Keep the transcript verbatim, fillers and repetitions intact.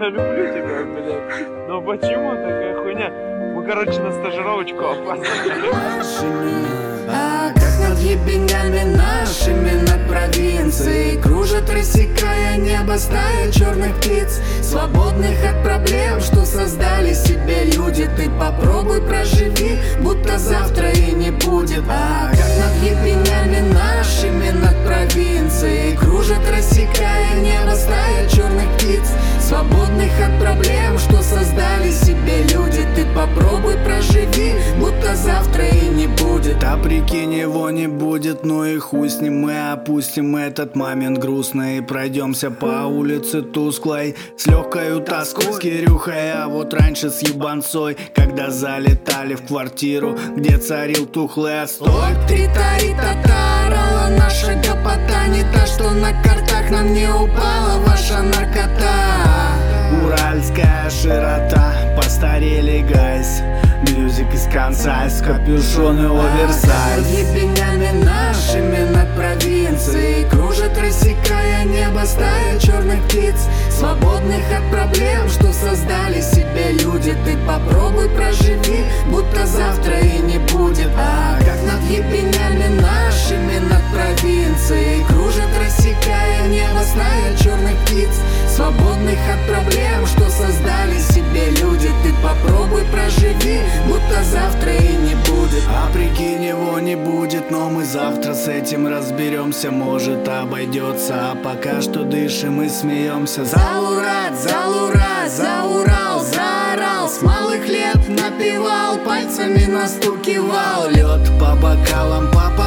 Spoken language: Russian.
я люблю тебя, блядь. Но почему такая хуйня? Мы, короче, на стажировочку опаздывали. А как над ебенями нашими над провинцией кружат, рассекая небо стая черных птиц, свободных от проблем, что создали себе люди. Ты попробуй проживи, будто завтра и не будет. А как над ебенями нашими над провинцией кружат, рассекая небо стая черных птиц, свободных от проблем, что создали себе люди. Ты попробуй проживи, будто завтра и не будет. А прикинь, его не будет, ну и хуй с ним. Мы опустим этот момент грустный и пройдемся по улице тусклой с легкою тоской, с Кирюхой, а вот раньше с ебанцой, когда залетали в квартиру, где царил тухлый отстой. Три-тари-та-та, орала наша гопота, не та, что на картах, нам не упала ваша наркота. Уральская широта, постарели гайс, мьюзик из Канзас, капюшоны оверсайз. Ебенями нашими над провинцией кружат, рассекая небо стая черных птиц, свободных от проблем, что создали себе люди. Ты попробуй проживи, будто завтра и не будет. А как над ебенями нашими над провинцией кружат, рассекая небо стая черных птиц, свободных от проблем, что создали себе люди. Ты попробуй проживи, будто завтра и не будет. А прикинь, его не будет, но мы завтра с этим разберемся. Может, обойдется, а пока что дышим и смеемся. Залурат, залура, за Урал, заорал, с малых лет напевал, пальцами настукивал. Лед по бокалам, папа